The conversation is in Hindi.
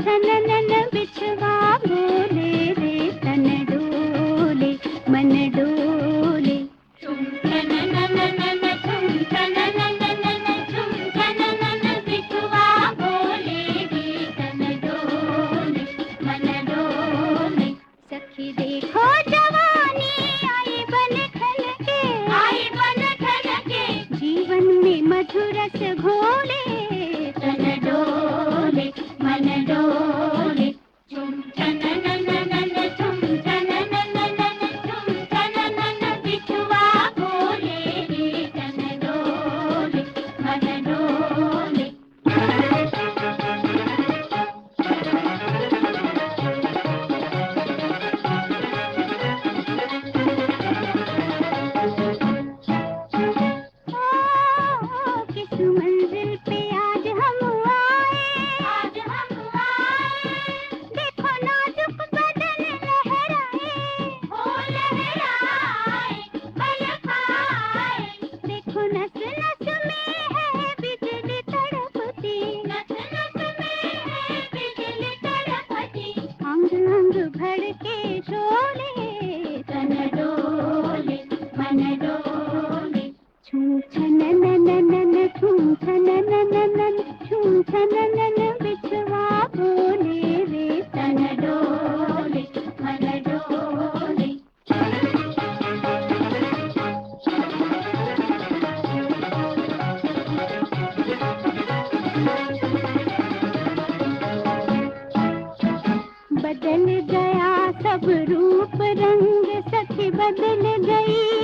छननन बिछवा बोले रे तन डोले मन डोले। झुम छननन झुम छननन झुम छननन बिछवा बोले रे तन डोले मन डोले। सखी देखो जवानी आई बन ठन के जीवन में मधुरस घोले तन डोले मन डोले। झुम छननन झुम छननन झुम छननन बिछवा बोले रे तन डोले मन डोले। किस मंजिल पे आज हम आए, देखो नाजुक बदन लहराए, पल खाए। देखो नस नस में है बिजली तड़पती, अंग अंग भड़के शोले तन डोले मन डोले। झूम छननन झूम छननन झूम छननन बिछवा बोले रे तन डोले मन डोले। बदल गया सब रूप रंग, सखी बदल गई